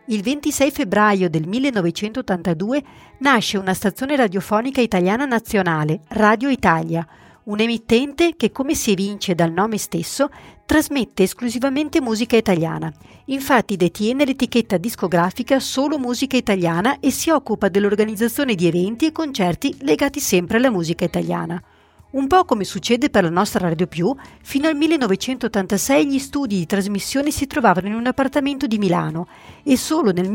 Il 26 febbraio del 1982 nasce una stazione radiofonica italiana nazionale, Radio Italia, un'emittente che, come si evince dal nome stesso, trasmette esclusivamente musica italiana. Infatti detiene l'etichetta discografica Solo Musica Italiana e si occupa dell'organizzazione di eventi e concerti legati sempre alla musica italiana. Un po' come succede per la nostra Radio Più, fino al 1986 gli studi di trasmissione si trovavano in un appartamento di Milano e solo nel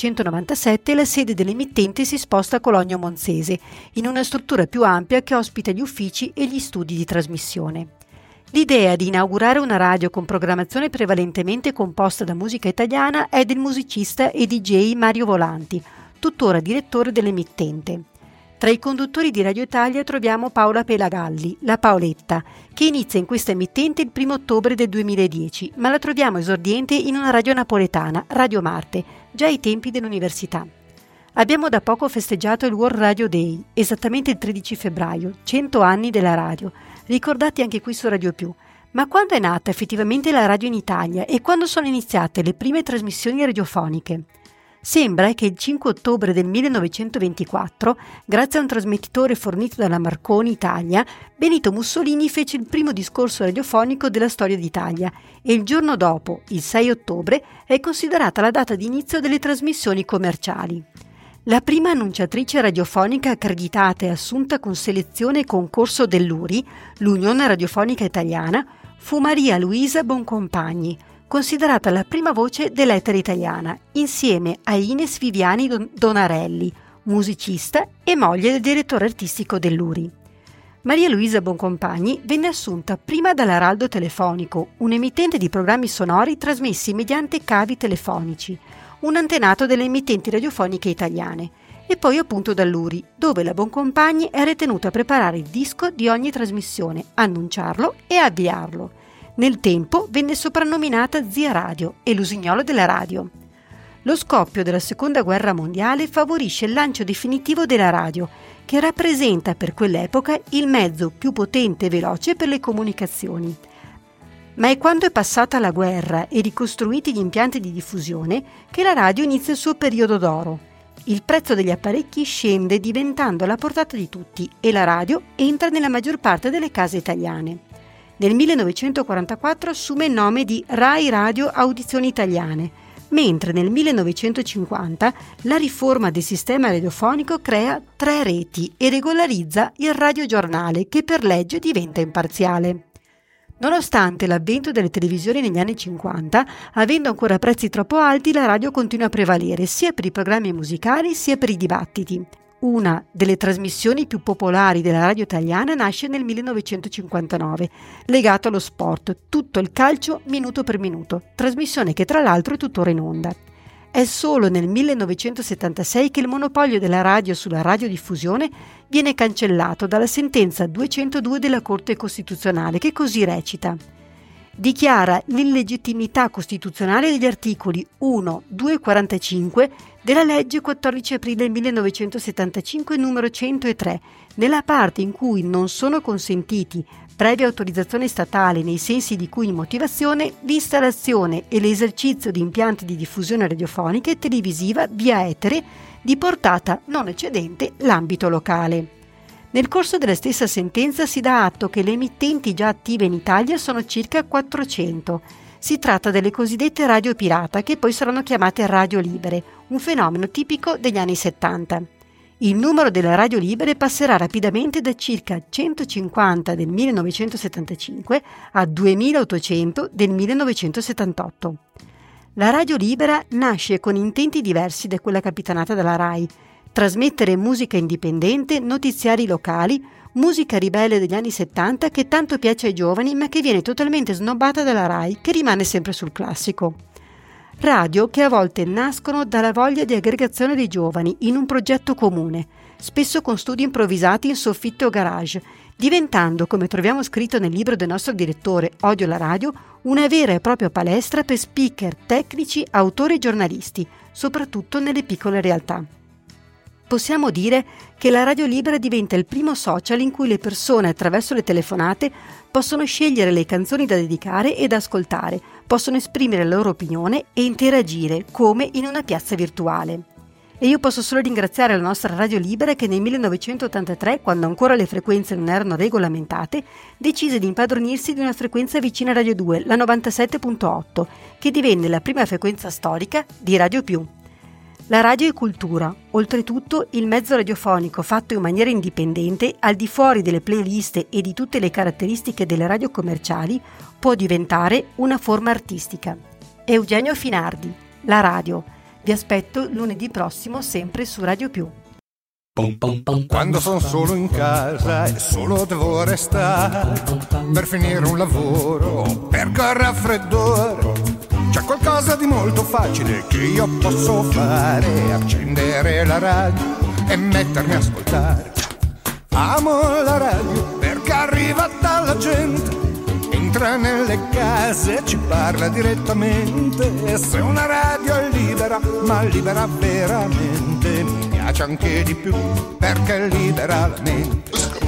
1997 la sede dell'emittente si sposta a Cologno Monzese, in una struttura più ampia che ospita gli uffici e gli studi di trasmissione. L'idea di inaugurare una radio con programmazione prevalentemente composta da musica italiana è del musicista e DJ Mario Volanti, tuttora direttore dell'emittente. Tra i conduttori di Radio Italia troviamo Paola Pelagalli, la Paoletta, che inizia in questa emittente il 1 ottobre del 2010, ma la troviamo esordiente in una radio napoletana, Radio Marte, già ai tempi dell'università. Abbiamo da poco festeggiato il World Radio Day, esattamente il 13 febbraio, 100 anni della radio, ricordati anche qui su Radio Più. Ma quando è nata effettivamente la radio in Italia e quando sono iniziate le prime trasmissioni radiofoniche? Sembra che il 5 ottobre del 1924, grazie a un trasmettitore fornito dalla Marconi Italia, Benito Mussolini fece il primo discorso radiofonico della storia d'Italia e il giorno dopo, il 6 ottobre, è considerata la data di inizio delle trasmissioni commerciali. La prima annunciatrice radiofonica accreditata e assunta con selezione e concorso dell'URI, l'Unione Radiofonica Italiana, fu Maria Luisa Boncompagni, considerata la prima voce dell'etere italiana, insieme a Ines Viviani Donarelli, musicista e moglie del direttore artistico dell'URI. Maria Luisa Boncompagni venne assunta prima dall'Araldo Telefonico, un emittente di programmi sonori trasmessi mediante cavi telefonici, un antenato delle emittenti radiofoniche italiane, e poi appunto dall'URI, dove la Boncompagni era tenuta a preparare il disco di ogni trasmissione, annunciarlo e avviarlo. Nel tempo venne soprannominata Zia Radio e l'usignolo della radio. Lo scoppio della Seconda Guerra Mondiale favorisce il lancio definitivo della radio, che rappresenta per quell'epoca il mezzo più potente e veloce per le comunicazioni. Ma è quando è passata la guerra e ricostruiti gli impianti di diffusione che la radio inizia il suo periodo d'oro. Il prezzo degli apparecchi scende diventando alla portata di tutti e la radio entra nella maggior parte delle case italiane. Nel 1944 assume il nome di Rai Radio Audizioni Italiane, mentre nel 1950 la riforma del sistema radiofonico crea 3 reti e regolarizza il radiogiornale, che per legge diventa imparziale. Nonostante l'avvento delle televisioni negli anni 50, avendo ancora prezzi troppo alti, la radio continua a prevalere sia per i programmi musicali sia per i dibattiti. Una delle trasmissioni più popolari della radio italiana nasce nel 1959, legato allo sport, tutto il calcio minuto per minuto, trasmissione che tra l'altro è tuttora in onda. È solo nel 1976 che il monopolio della radio sulla radiodiffusione viene cancellato dalla sentenza 202 della Corte Costituzionale, che così recita: dichiara l'illegittimità costituzionale degli articoli 1, 2 e 45 della legge 14 aprile 1975 numero 103, nella parte in cui non sono consentiti, previa autorizzazione statale nei sensi di cui in motivazione, l'installazione e l'esercizio di impianti di diffusione radiofonica e televisiva via etere di portata non eccedente l'ambito locale. Nel corso della stessa sentenza si dà atto che le emittenti già attive in Italia sono circa 400. Si tratta delle cosiddette radio pirata, che poi saranno chiamate radio libere, un fenomeno tipico degli anni 70. Il numero delle radio libere passerà rapidamente da circa 150 del 1975 a 2800 del 1978. La radio libera nasce con intenti diversi da quella capitanata dalla RAI: trasmettere musica indipendente, notiziari locali, musica ribelle degli anni 70 che tanto piace ai giovani ma che viene totalmente snobbata dalla RAI, che rimane sempre sul classico. Radio che a volte nascono dalla voglia di aggregazione dei giovani in un progetto comune, spesso con studi improvvisati in soffitto o garage, diventando, come troviamo scritto nel libro del nostro direttore Odio la radio, una vera e propria palestra per speaker, tecnici, autori e giornalisti, soprattutto nelle piccole realtà. Possiamo dire che la radio libera diventa il primo social in cui le persone, attraverso le telefonate, possono scegliere le canzoni da dedicare e da ascoltare, possono esprimere la loro opinione e interagire come in una piazza virtuale. E io posso solo ringraziare la nostra Radio Libera che nel 1983, quando ancora le frequenze non erano regolamentate, decise di impadronirsi di una frequenza vicina a Radio 2, la 97.8, che divenne la prima frequenza storica di Radio Più. La radio è cultura, oltretutto il mezzo radiofonico fatto in maniera indipendente, al di fuori delle playlist e di tutte le caratteristiche delle radio commerciali, può diventare una forma artistica. Eugenio Finardi, La Radio. Vi aspetto lunedì prossimo sempre su Radio Più. Quando sono solo in casa e solo devo restare per finire un lavoro, per quel raffreddore, c'è qualcosa di molto facile che io posso fare: accendere la radio e mettermi a ascoltare. Amo la radio perché arriva dalla gente, entra nelle case e ci parla direttamente. E se una radio è libera, ma libera veramente, mi piace anche di più perché libera la mente.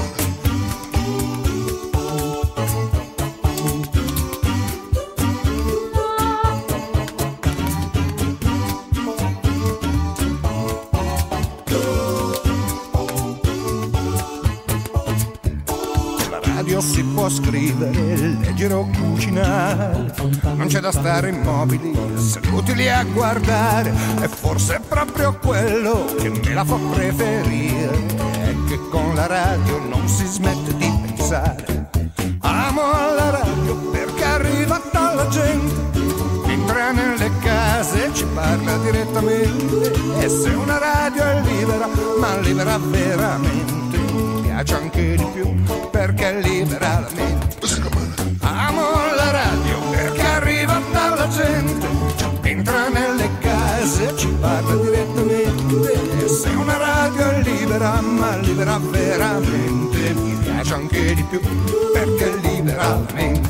Si può scrivere, leggere o cucinare, non c'è da stare immobili, seduti lì a guardare. E forse è proprio quello che me la fa preferire, è che con la radio non si smette di pensare. Amo la radio perché arriva dalla gente, entra nelle case e ci parla direttamente. E se una radio è libera, ma libera veramente, mi piace anche di più perché libera la mente. Amo la radio perché arriva dalla gente, entra nelle case e ci parla direttamente. E se una radio è libera, ma libera veramente, mi piace anche di più perché libera la mente.